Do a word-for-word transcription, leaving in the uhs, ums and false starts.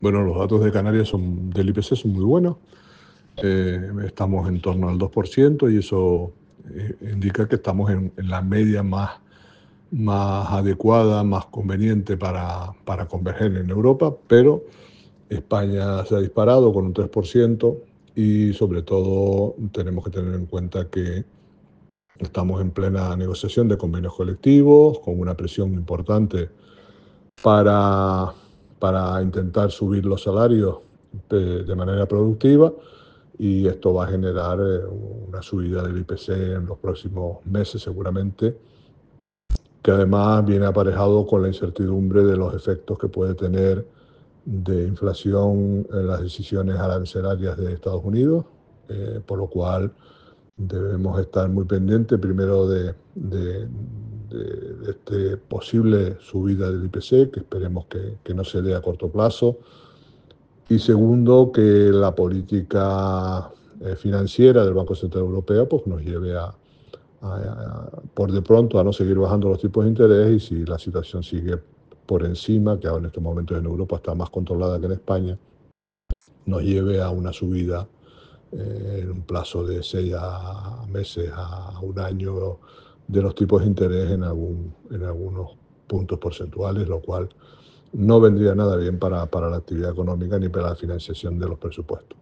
Bueno, los datos de Canarias son, del I P C son muy buenos. Eh, estamos en torno al dos por ciento y eso eh, indica que estamos en, en la media más, más adecuada, más conveniente para, para converger en Europa, pero España se ha disparado con un tres por ciento y sobre todo tenemos que tener en cuenta que estamos en plena negociación de convenios colectivos, con una presión importante para, para intentar subir los salarios de, de manera productiva, y esto va a generar eh, una subida del I P C en los próximos meses seguramente, que además viene aparejado con la incertidumbre de los efectos que puede tener de inflación en las decisiones arancelarias de Estados Unidos, eh, por lo cual debemos estar muy pendientes primero de, de, de, de este posible subida del I P C, que esperemos que, que no se dé a corto plazo, y segundo, que la política eh, financiera del Banco Central Europeo pues, nos lleve a, a, a, por de pronto, a no seguir bajando los tipos de interés, y si la situación sigue por encima, que ahora en estos momentos en Europa está más controlada que en España, nos lleve a una subida eh, en un plazo de seis a meses a un año de los tipos de interés en, algún, en algunos puntos porcentuales, lo cual no vendría nada bien para, para la actividad económica ni para la financiación de los presupuestos.